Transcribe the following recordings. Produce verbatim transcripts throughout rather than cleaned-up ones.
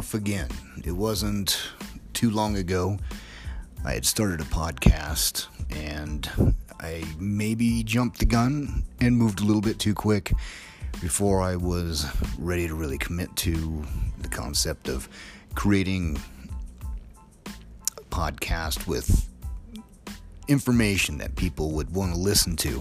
off again. It wasn't too long ago. I had started a podcast and I maybe jumped the gun and moved a little bit too quick before I was ready to really commit to the concept of creating a podcast with information that people would want to listen to.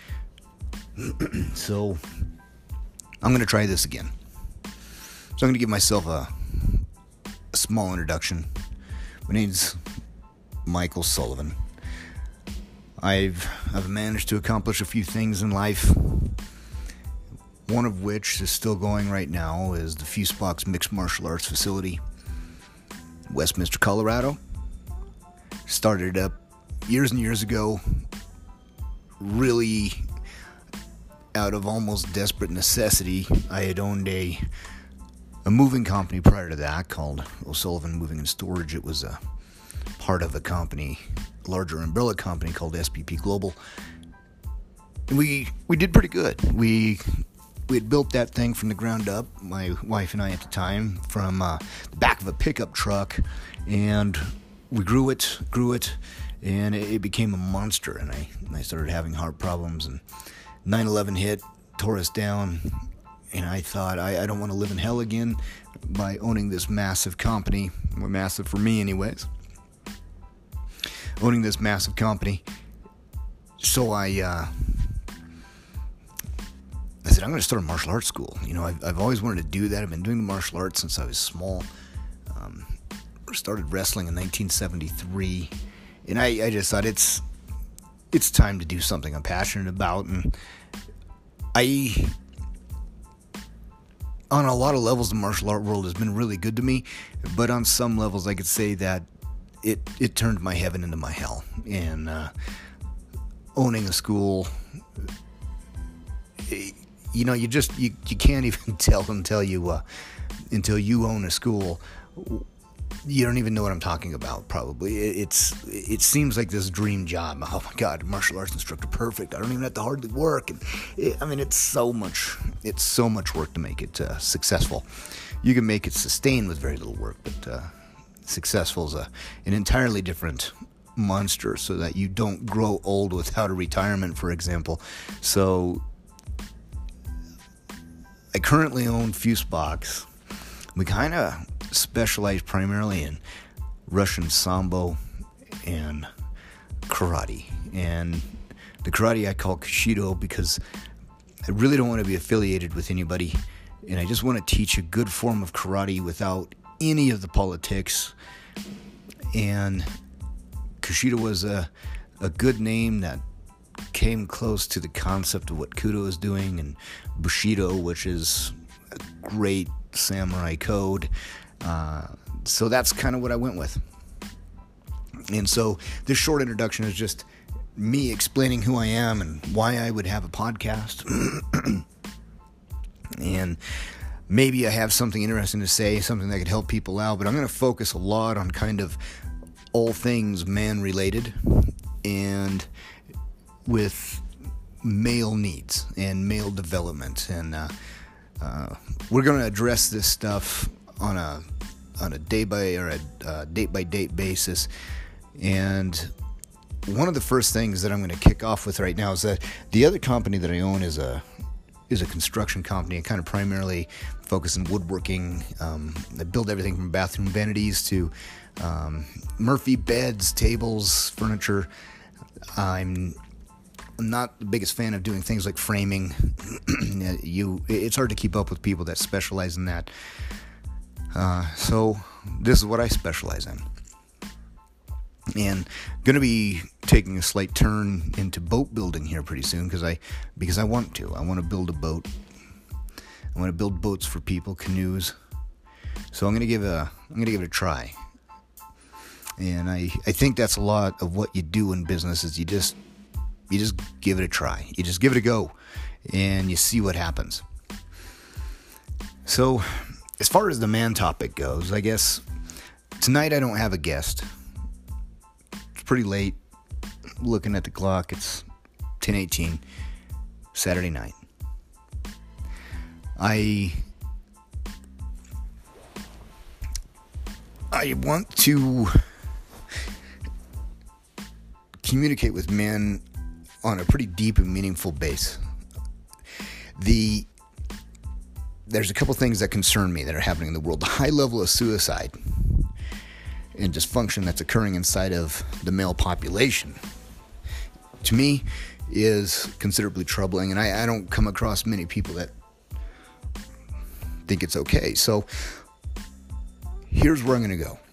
So I'm going to try this again. So I'm going to give myself a, a small introduction. My name's Michael Sullivan. I've I've managed to accomplish a few things in life. One of which is still going right now is the Fusebox Mixed Martial Arts Facility, Westminster, Colorado. Started it up years and years ago, really out of almost desperate necessity. I had owned a a moving company prior to that called O'Sullivan Moving and Storage. It was a part of a company, larger umbrella company called S P P Global. And we we did pretty good. We we had built that thing from the ground up, my wife and I at the time, from uh, the back of a pickup truck, and we grew it, grew it, and it, it became a monster. And I and I started having heart problems, and nine eleven hit, tore us down. And I thought, I, I don't want to live in hell again by owning this massive company. Well, massive for me anyways. Owning this massive company. So I uh, I said, I'm going to start a martial arts school. You know, I've, I've always wanted to do that. I've been doing the martial arts since I was small. Um, started wrestling in nineteen seventy-three. And I, I just thought it's, it's time to do something I'm passionate about. And I... On a lot of levels, the martial art world has been really good to me, but on some levels, I could say that it it turned my heaven into my hell. And uh, owning a school, you know, you just you, you can't even tell until you uh, until you own a school. You don't even know what I'm talking about. Probably it's it seems like this dream job. Oh my God, martial arts instructor, perfect. I don't even have to hardly work. And it, I mean, it's so much. It's so much work to make it uh, successful. You can make it sustain with very little work, but uh, successful is a an entirely different monster. So that you don't grow old without a retirement, for example. So I currently own Fusebox. We kind of specialize primarily in Russian Sambo and karate. And the karate I call Kushido because I really don't want to be affiliated with anybody, and I just want to teach a good form of karate without any of the politics. And Kushido was a, a good name that came close to the concept of what Kudo is doing, and Bushido, which is a great samurai code. Uh, so that's kind of what I went with. And so this short introduction is just me explaining who I am and why I would have a podcast. And maybe I have something interesting to say, something that could help people out, but I'm going to focus a lot on kind of all things man-related and with male needs and male development. And uh, uh, we're going to address this stuff on a on a day by or a uh, date by date basis. And one of the first things that I'm going to kick off with right now is that the other company that I own is a is a construction company. I kind of primarily focus on woodworking. Um, I build everything from bathroom vanities to um, Murphy beds, tables, furniture. I'm not the biggest fan of doing things like framing. you, it's hard to keep up with people that specialize in that. Uh, so this is what I specialize in. And going to be taking a slight turn into boat building here pretty soon because I because I want to. I want to build a boat. I want to build boats for people, canoes. So I'm going to give a I'm going to give it a try. And I, I think that's a lot of what you do in business is you just you just give it a try. You just give it a go and you see what happens. So as far as the man topic goes, I guess tonight I don't have a guest. It's pretty late. Looking at the clock, it's ten eighteen, Saturday night. I I want to communicate with men on a pretty deep and meaningful base. The there's a couple things that concern me that are happening in the world. The high level of suicide and dysfunction that's occurring inside of the male population, to me, is considerably troubling, and I, I don't come across many people that think it's okay. So here's where I'm going to go.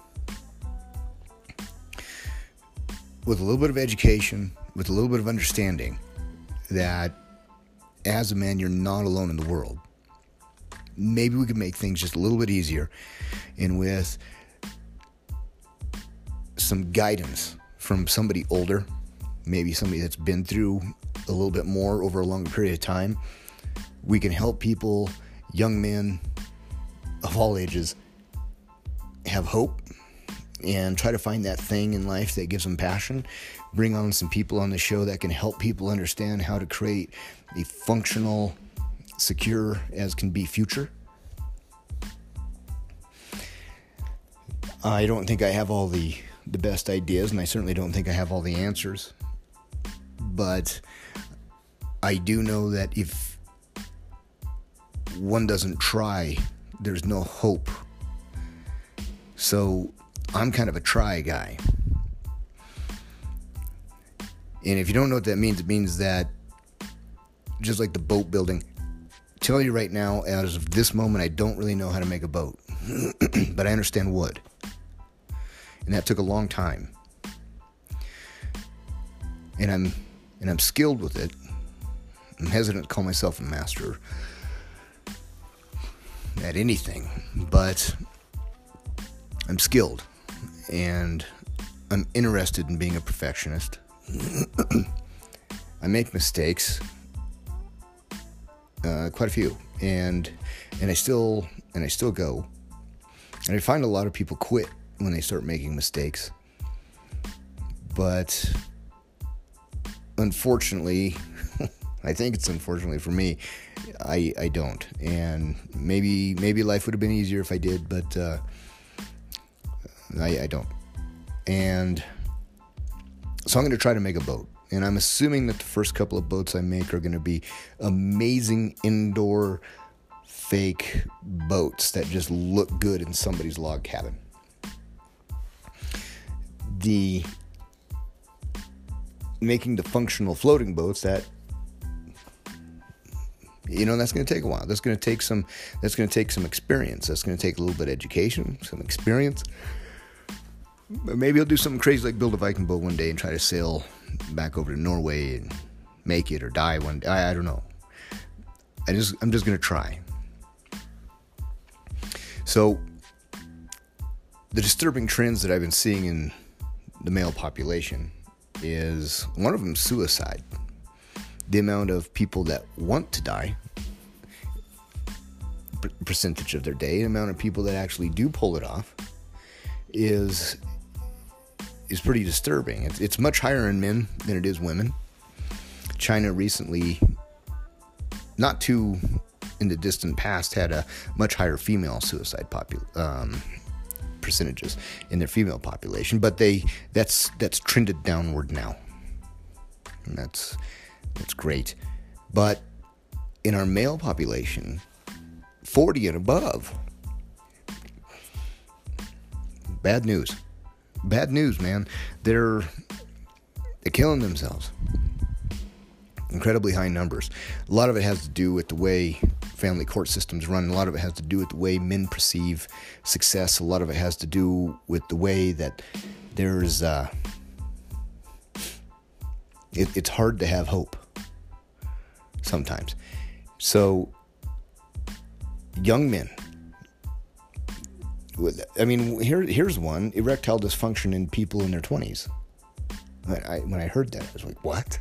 With a little bit of education, with a little bit of understanding that as a man, you're not alone in the world. Maybe we could make things just a little bit easier, and with some guidance from somebody older, maybe somebody that's been through a little bit more over a longer period of time, we can help people, young men of all ages, have hope and try to find that thing in life that gives them passion. Bring on some people on the show that can help people understand how to create a functional, secure as can be future. I don't think I have all the, the best ideas, and I certainly don't think I have all the answers. But I do know that if one doesn't try, there's no hope. So I'm kind of a try guy. And if you don't know what that means, it means that just like the boat building, tell you right now, as of this moment, I don't really know how to make a boat, but I understand wood. And that took a long time. And I'm and I'm skilled with it. I'm hesitant to call myself a master at anything, but I'm skilled, and I'm interested in being a perfectionist. I make mistakes, uh, quite a few, and and I still and I still go. And I find a lot of people quit when they start making mistakes, but unfortunately, I think it's unfortunately for me, I I don't. And maybe maybe life would have been easier if I did, but uh, I, I don't. And so I'm going to try to make a boat. And I'm assuming that the first couple of boats I make are going to be amazing indoor fake boats that just look good in somebody's log cabin. The making the functional floating boats, that, you know, that's going to take a while. That's going to take some that's going to take some experience. That's going to take a little bit of education, some experience. Maybe I'll do something crazy like build a Viking boat one day and try to sail back over to Norway and make it or die one day. I, I don't know. I just I'm just going to try. So the disturbing trends that I've been seeing in the male population is, one of them, suicide. The amount of people that want to die, percentage of their day, the amount of people that actually do pull it off is is pretty disturbing. It's, it's much higher in men than it is women. China recently, not too in the distant past, had a much higher female suicide popul- um, percentages in their female population, but they that's that's trended downward now, and that's that's great. But in our male population, forty and above, bad news. Bad news, man. They're they're killing themselves. Incredibly high numbers. A lot of it has to do with the way family court systems run. A lot of it has to do with the way men perceive success. A lot of it has to do with the way that there's uh, it, it's hard to have hope sometimes. So young men, with, I mean, here here's one: erectile dysfunction in people in their twenties. I, I, when I heard that, I was like, what?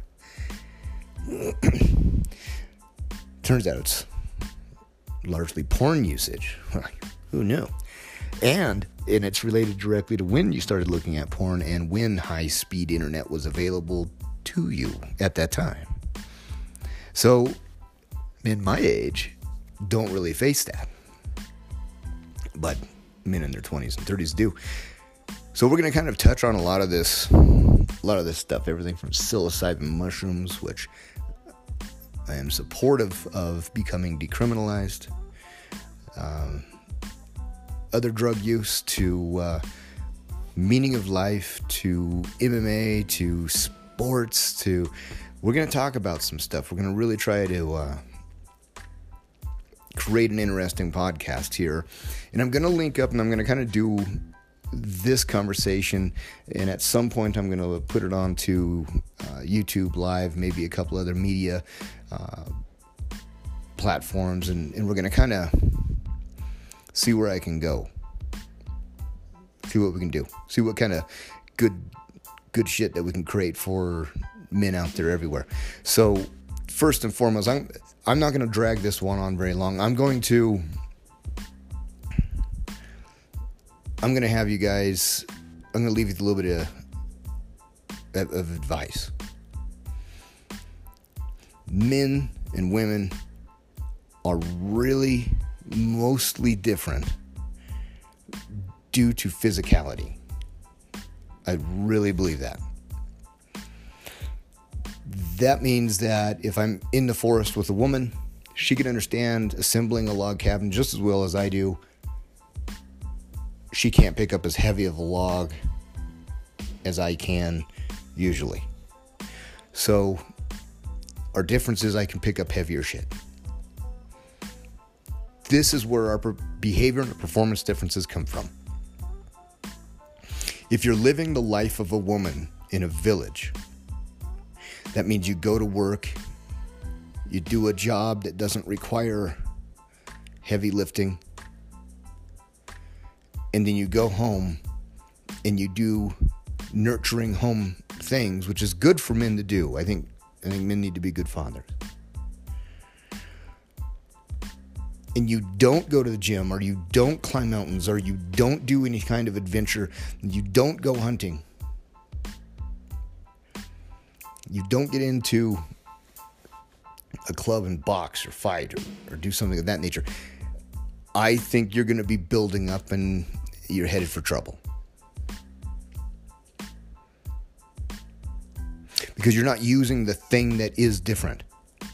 Turns out it's largely porn usage. Who knew? And and it's related directly to when you started looking at porn and when high-speed internet was available to you at that time. So, men my age don't really face that. But men in their twenties and thirties do. So we're going to kind of touch on a lot of this, a lot of this stuff, everything from psilocybin mushrooms, which I am supportive of becoming decriminalized, um, other drug use, to uh, meaning of life, to M M A, to sports, to, we're going to talk about some stuff. We're going to really try to uh, create an interesting podcast here. And I'm going to link up and I'm going to kind of do this conversation, and at some point I'm going to put it onto uh, YouTube Live, maybe a couple other media uh, platforms, and, and we're going to kind of see where I can go, see what we can do, see what kind of good good shit that we can create for men out there everywhere. So first and foremost, I'm I'm not going to drag this one on very long. I'm going to I'm going to have you guys, I'm going to leave you with a little bit of, of, of advice. Men and women are really mostly different due to physicality. I really believe that. That means that if I'm in the forest with a woman, she can understand assembling a log cabin just as well as I do. She can't pick up as heavy of a log as I can usually. So our difference is I can pick up heavier shit. This is where our behavior and performance differences come from. If you're living the life of a woman in a village, that means you go to work, you do a job that doesn't require heavy lifting, and then you go home and you do nurturing home things, which is good for men to do. I think I think men need to be good fathers. And you don't go to the gym, or you don't climb mountains, or you don't do any kind of adventure, you don't go hunting, you don't get into a club and box or fight or, or do something of that nature, I think you're going to be building up and you're headed for trouble. Because you're not using the thing that is different.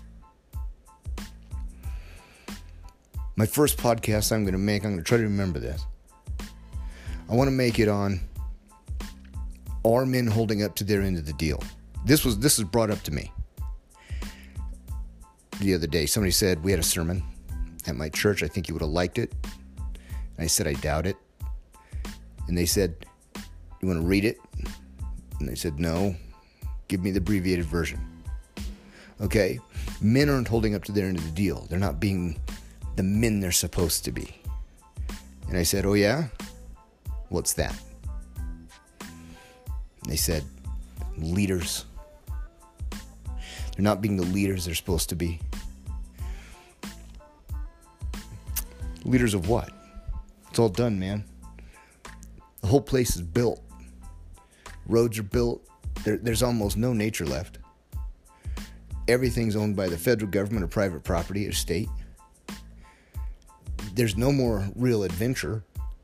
My first podcast I'm going to make, I'm going to try to remember this. I want to make it on, are men holding up to their end of the deal? This was this was brought up to me the other day. Somebody said, we had a sermon at my church. I think you would have liked it. And I said, I doubt it. And they said, you want to read it? And I said, no, give me the abbreviated version. Okay, men aren't holding up to their end of the deal. They're not being the men they're supposed to be. And I said, oh yeah? What's that? And they said, leaders. They're not being the leaders they're supposed to be. Leaders of what? It's all done, man. The whole place is built. Roads are built. There, there's almost no nature left. Everything's owned by the federal government or private property or state. There's no more real adventure.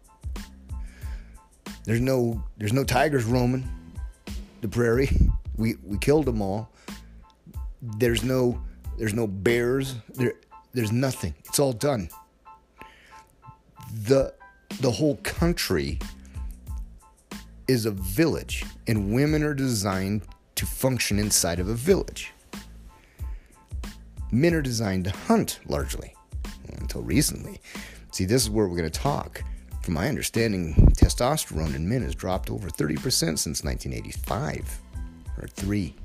There's no there's no tigers roaming the prairie. We we killed them all. There's no there's no bears. There there's nothing. It's all done. The the whole country is a village, and women are designed to function inside of a village. Men are designed to hunt largely, until recently. See, this is where we're going to talk. From my understanding, testosterone in men has dropped over thirty percent since nineteen eighty-five, or three.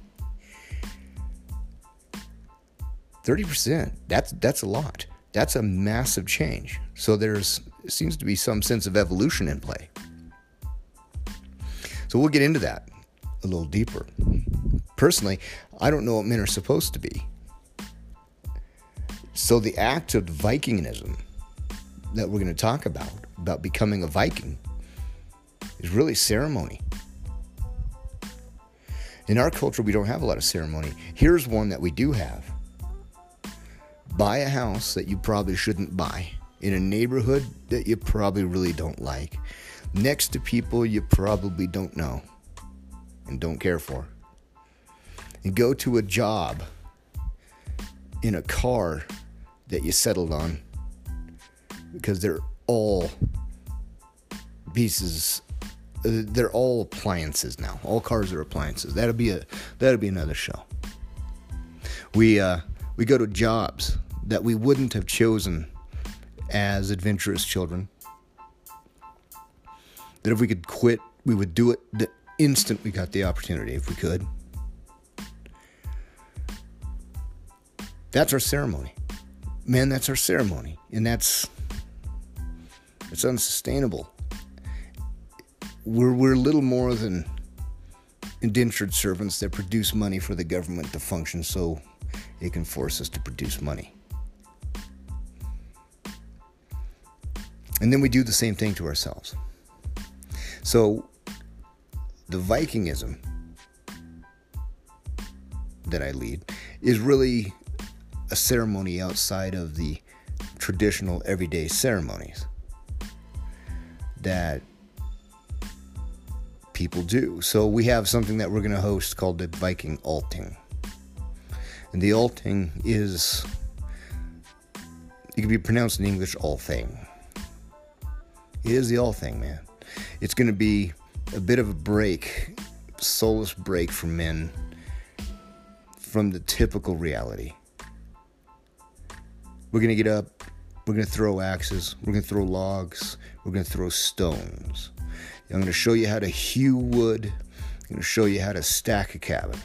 thirty percent, that's, that's a lot. That's a massive change. So there's seems to be some sense of evolution in play. So we'll get into that a little deeper. Personally, I don't know what men are supposed to be. So the act of Vikingism that we're going to talk about, about becoming a Viking, is really ceremony. In our culture, we don't have a lot of ceremony. Here's one that we do have. Buy a house that you probably shouldn't buy in a neighborhood that you probably really don't like, next to people you probably don't know and don't care for, and go to a job in a car that you settled on because they're all pieces, they're all appliances now. All cars are appliances. That'll be a that'll be another show. We uh, we go to jobs that we wouldn't have chosen as adventurous children. That if we could quit, we would do it the instant we got the opportunity, if we could. That's our ceremony. Man, that's our ceremony. And that's, it's unsustainable. We're, we're little more than indentured servants that produce money for the government to function so it can force us to produce money. And then we do the same thing to ourselves. So, the Vikingism that I lead is really a ceremony outside of the traditional everyday ceremonies that people do. So we have something that we're going to host called the Viking Alting. And the Alting is, it can be pronounced in English, Althing. It is the Althing, man. It's going to be a bit of a break, solace break for men from the typical reality. We're going to get up, we're going to throw axes, we're going to throw logs, we're going to throw stones. I'm going to show you how to hew wood, I'm going to show you how to stack a cabin.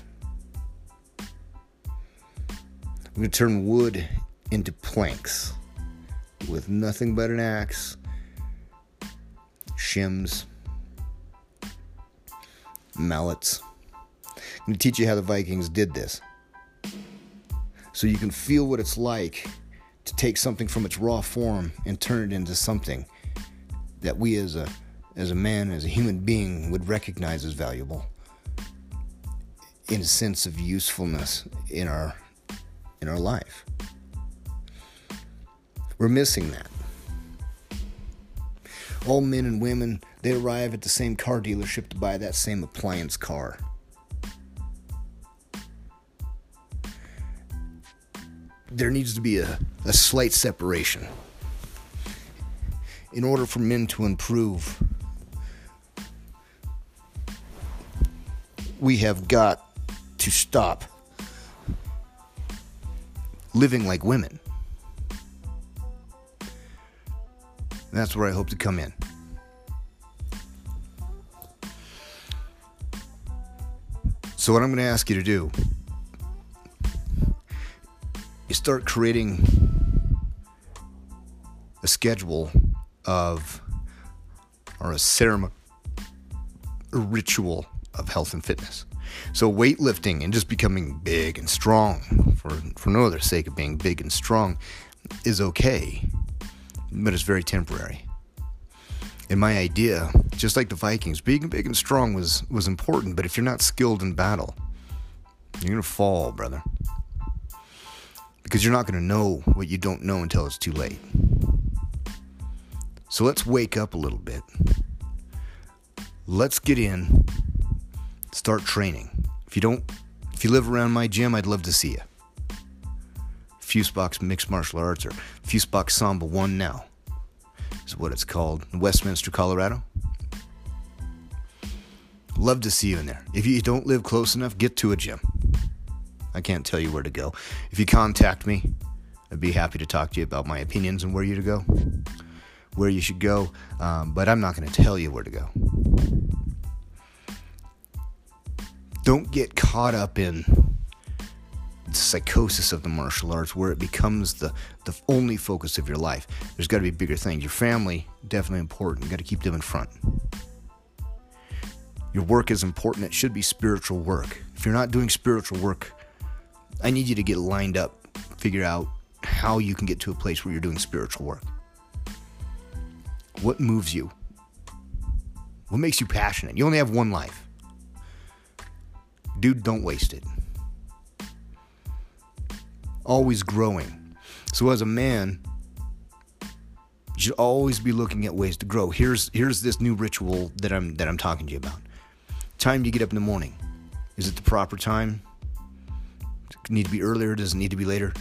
We're going to turn wood into planks with nothing but an axe, shims, mallets. I'm going to teach you how the Vikings did this, so you can feel what it's like to take something from its raw form and turn it into something that we as a as a man, as a human being, would recognize as valuable in a sense of usefulness in our in our life. We're missing that. All men and women, they arrive at the same car dealership to buy that same appliance car. There needs to be a, a slight separation. In order for men to improve, we have got to stop living like women. And that's where I hope to come in. So what I'm going to ask you to do is start creating a schedule of, or a ceremony, a ritual of health and fitness. So weightlifting and just becoming big and strong for, for no other sake of being big and strong is okay, but it's very temporary. And my idea, just like the Vikings, being big and strong was, was important, but if you're not skilled in battle, you're going to fall, brother. Because you're not going to know what you don't know until it's too late. So let's wake up a little bit. Let's get in, start training. If you don't, if you live around my gym, I'd love to see you. Fusebox Mixed Martial Arts, or Fusebox Samba One Now is what it's called, in Westminster, Colorado. Love to see you in there. If you don't live close enough, get to a gym. I can't tell you where to go. If you contact me, I'd be happy to talk to you about my opinions and where you to go, where you should go, um, but I'm not going to tell you where to go. Don't get caught up in the psychosis of the martial arts where it becomes the, the only focus of your life. There's got to be bigger things. Your family, definitely important. You got to keep them in front. Your work is important. It should be spiritual work. If you're not doing spiritual work, I need you to get lined up, figure out how you can get to a place where you're doing spiritual work. What moves you? What makes you passionate? You only have one life. Dude, don't waste it. Always growing. So as a man, You should always be looking at ways to grow. Here's here's this new ritual that I'm that I'm talking to you about. Time you get up in the morning. Is it the proper time? Does it need to be earlier? Does it need to be later?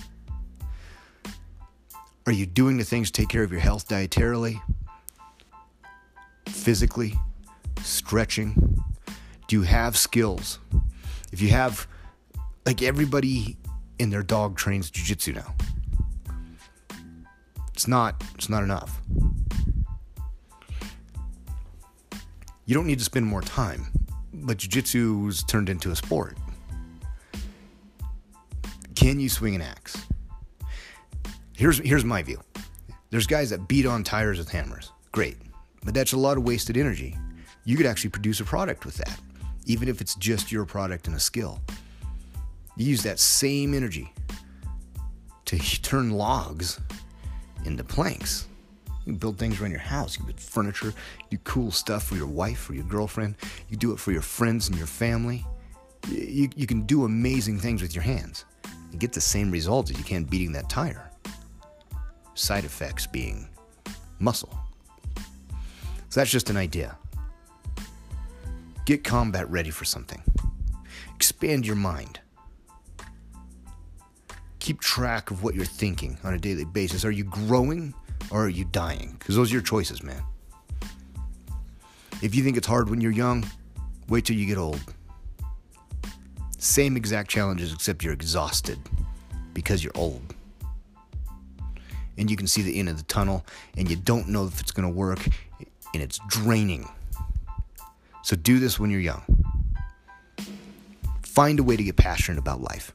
Are you doing the things to take care of your health dietarily, physically, stretching? Do you have skills? If you have, like everybody in their dog trains jiu-jitsu now. It's not, it's not enough. You don't need to spend more time, but jiu-jitsu's turned into a sport. Can you swing an axe? Here's here's my view. There's guys that beat on tires with hammers. Great. But that's a lot of wasted energy. You could actually produce a product with that, even if it's just your product and a skill. You use that same energy to turn logs into planks. You can build things around your house. You can build furniture. You do cool stuff for your wife or your girlfriend. You do it for your friends and your family. You, you can do amazing things with your hands and get the same results as you can beating that tire. Side effects being muscle. So that's just an idea. Get combat ready for something. Expand your mind. Keep track of what you're thinking on a daily basis. Are you growing or are you dying? Because those are your choices, man. If you think it's hard when you're young, wait till you get old. Same exact challenges, except you're exhausted because you're old. And you can see the end of the tunnel, and you don't know if it's going to work, and it's draining. So do this when you're young. Find a way to get passionate about life.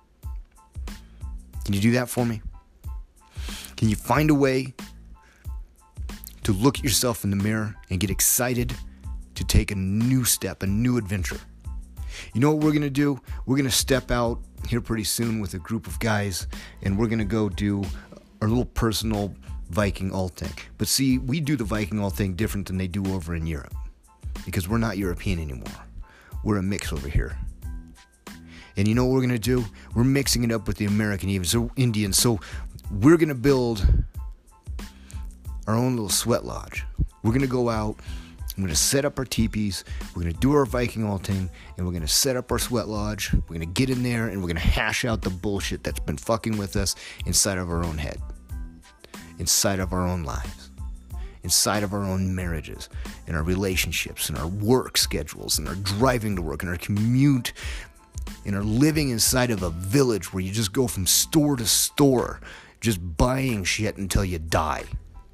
Can you do that for me? Can you find a way to look at yourself in the mirror and get excited to take a new step, a new adventure? You know what we're going to do? We're going to step out here pretty soon with a group of guys, and we're going to go do our little personal Viking alt thing. But see, we do the Viking alt thing different than they do over in Europe, because we're not European anymore. We're a mix over here. And you know what we're going to do? We're mixing it up with the American even, so Indians. So we're going to build our own little sweat lodge. We're going to go out. I'm going to set up our teepees. We're going to do our Viking alting, and we're going to set up our sweat lodge. We're going to get in there, and we're going to hash out the bullshit that's been fucking with us inside of our own head, inside of our own lives, inside of our own marriages, in our relationships, in our work schedules, in our driving to work, in our commute, in our living inside of a village where you just go from store to store, just buying shit until you die.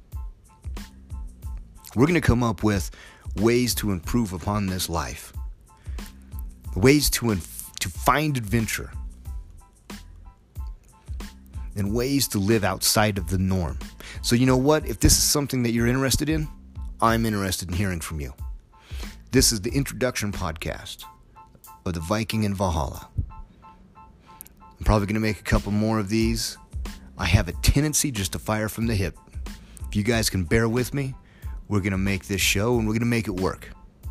We're going to come up with ways to improve upon this life. Ways to inf- to find adventure. And ways to live outside of the norm. So you know what? If this is something that you're interested in, I'm interested in hearing from you. This is the introduction podcast of the Viking in Valhalla. I'm probably going to make a couple more of these. I have a tendency just to fire from the hip. If you guys can bear with me, we're going to make this show, and we're going to make it work.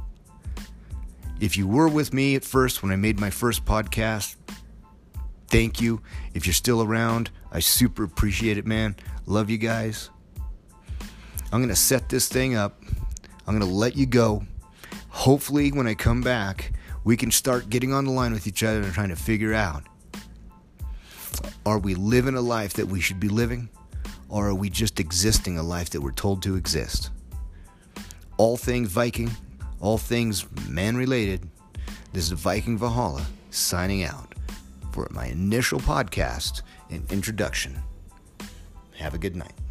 If you were with me at first when I made my first podcast, thank you. If you're still around, I super appreciate it, man. Love you guys. I'm going to set this thing up. I'm going to let you go. Hopefully, when I come back, we can start getting on the line with each other and trying to figure out, are we living a life that we should be living, or are we just existing a life that we're told to exist? All things Viking, all things man-related. This is Viking Valhalla signing out for my initial podcast and introduction. Have a good night.